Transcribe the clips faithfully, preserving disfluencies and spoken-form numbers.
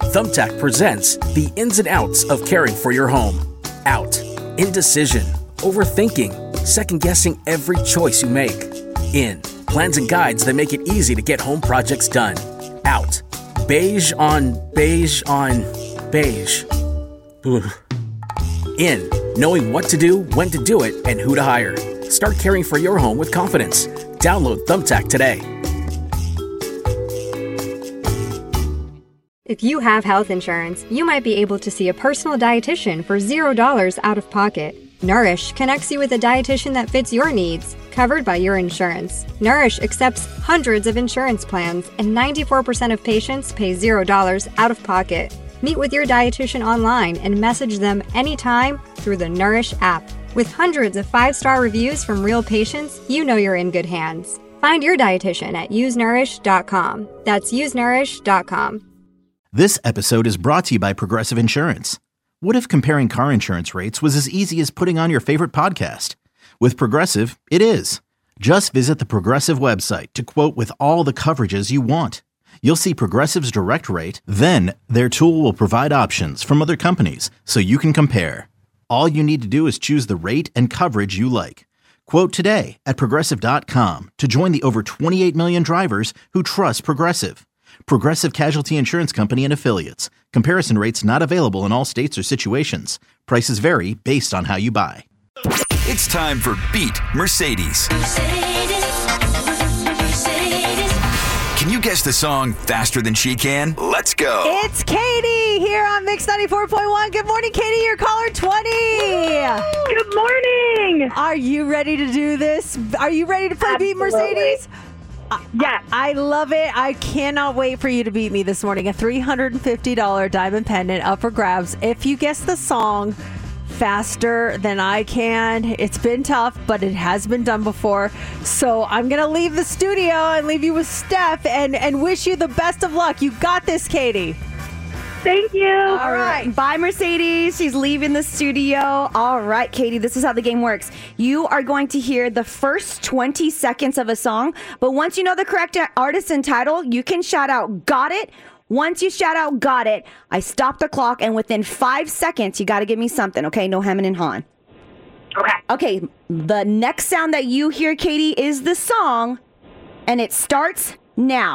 Thumbtack presents the ins and outs of caring for your home. Out. Indecision. Overthinking. Second-guessing every choice you make. In. Plans and guides that make it easy to get home projects done. Out. Beige on beige on beige. Ugh. In. Knowing what to do, when to do it, and who to hire. Start caring for your home with confidence. Download Thumbtack today. If you have health insurance, you might be able to see a personal dietitian for zero dollars out of pocket. Nourish connects you with a dietitian that fits your needs, covered by your insurance. Nourish accepts hundreds of insurance plans, and ninety-four percent of patients pay zero dollars out of pocket. Meet with your dietitian online and message them anytime through the Nourish app. With hundreds of five-star reviews from real patients, you know you're in good hands. Find your dietitian at use nourish dot com. That's use nourish dot com. This episode is brought to you by Progressive Insurance. What if comparing car insurance rates was as easy as putting on your favorite podcast? With Progressive, it is. Just visit the Progressive website to quote with all the coverages you want. You'll see Progressive's direct rate, then their tool will provide options from other companies so you can compare. All you need to do is choose the rate and coverage you like. Quote today at progressive dot com to join the over twenty-eight million drivers who trust Progressive. Progressive Casualty Insurance Company and Affiliates. Comparison rates not available in all states or situations. Prices vary based on how you buy. It's time for Beat Mercedes. Mercedes, Mercedes. Can you guess the song faster than she can? Let's go. It's Katie here on Mix ninety-four point one. Good morning, Katie. You're caller twenty. Good morning. Are you ready to do this? Are you ready to play Absolutely. Beat Mercedes? Yes. I love it. I cannot wait for you to beat me this morning. A three hundred fifty dollars diamond pendant up for grabs. If you guess the song faster than I can, it's been tough, but it has been done before. So I'm going to leave the studio and leave you with Steph and, and wish you the best of luck. You got this, Katie. Thank you. All right. Bye, Mercedes. She's leaving the studio. All right, Katie, this is how the game works. You are going to hear the first twenty seconds of a song, but once you know the correct artist and title, you can shout out, got it. Once you shout out, got it, I stop the clock, and within five seconds, you got to give me something, okay? No hemming and hawing. Okay. Okay, the next sound that you hear, Katie, is the song, and it starts now.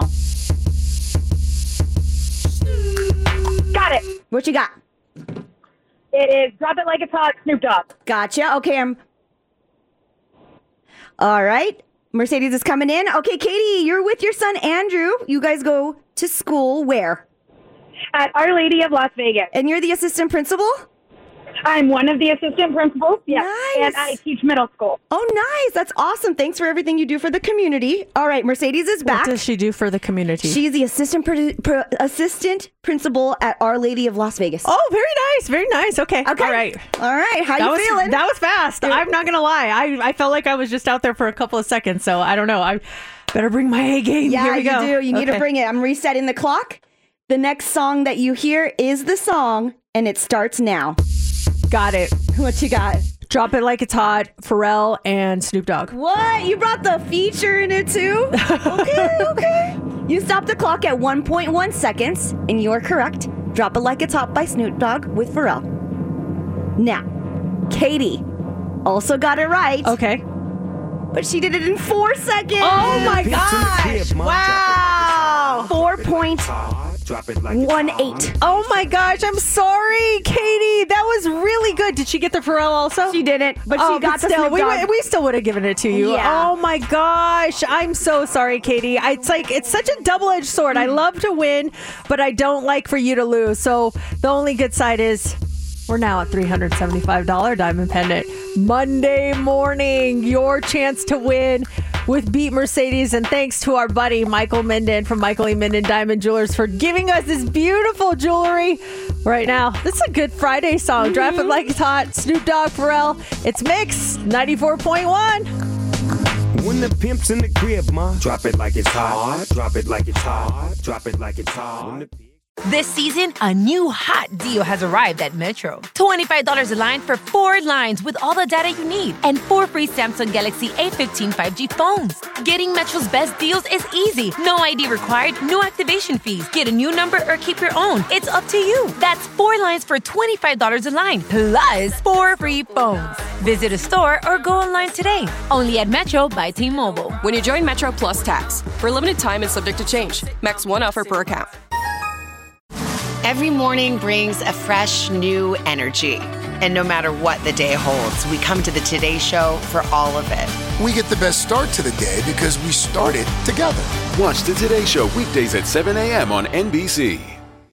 Got it. What you got? It is Drop It Like It's Hot, Snoop Dogg. Gotcha. Okay, I'm... All right. Mercedes is coming in. Okay, Katie, you're with your son, Andrew. You guys go to school where? At Our Lady of Las Vegas. And you're the assistant principal? I'm one of the assistant principals. Yes. Nice. And I teach middle school. Oh, nice. That's awesome. Thanks for everything you do for the community. All right, Mercedes is back. What does she do for the community? She's the assistant pr- pr- assistant principal at Our Lady of Las Vegas. Oh, very nice. Very nice. Okay. Okay. All right. All right. How that you was, feeling? That was fast. I'm not going to lie. I, I felt like I was just out there for a couple of seconds, so I don't know. I better bring my A game. Yeah, Here we you go. do. You need Okay. to bring it. I'm resetting the clock. The next song that you hear is the song, and it starts now. Got it. What you got? Drop It Like It's Hot, Pharrell, and Snoop Dogg. What? You brought the feature in it too? Okay, okay. You stopped the clock at one point one seconds, and you're correct. Drop It Like It's Hot by Snoop Dogg with Pharrell. Now, Katie also got it right. Okay. But she did it in four seconds. Oh my gosh. Wow. four point one eight. Oh my gosh. I'm sorry, Katie. That was really good. Did she get the Pharrell also? She didn't, but oh, she got but the still, Snoop we, Dogg. would- we still would have given it to you. Yeah. Oh my gosh. I'm so sorry, Katie. I, it's like, it's such a double-edged sword. I love to win, but I don't like for you to lose. So the only good side is we're now at three hundred seventy-five dollars diamond pendant. Monday morning, your chance to win with Beat Mercedes. And thanks to our buddy Michael Minden from Michael E. Minden Diamond Jewelers for giving us this beautiful jewelry right now. This is a good Friday song. Mm-hmm. Drop It Like It's Hot, Snoop Dogg, Pharrell. It's Mix ninety-four point one. When the pimp's in the crib, ma, drop it like it's hot. Drop it like it's hot. Drop it like it's hot. When the This season, a new hot deal has arrived at Metro. twenty-five dollars a line for four lines with all the data you need and four free Samsung Galaxy A fifteen five G phones. Getting Metro's best deals is easy. No I D required, no activation fees. Get a new number or keep your own. It's up to you. That's four lines for twenty-five dollars a line, plus four free phones. Visit a store or go online today. Only at Metro by T-Mobile. When you join Metro Plus Tax, for a limited time and subject to change. Max one offer per account. Every morning brings a fresh, new energy. And no matter what the day holds, we come to the Today Show for all of it. We get the best start to the day because we started together. Watch the Today Show weekdays at seven a.m. on N B C.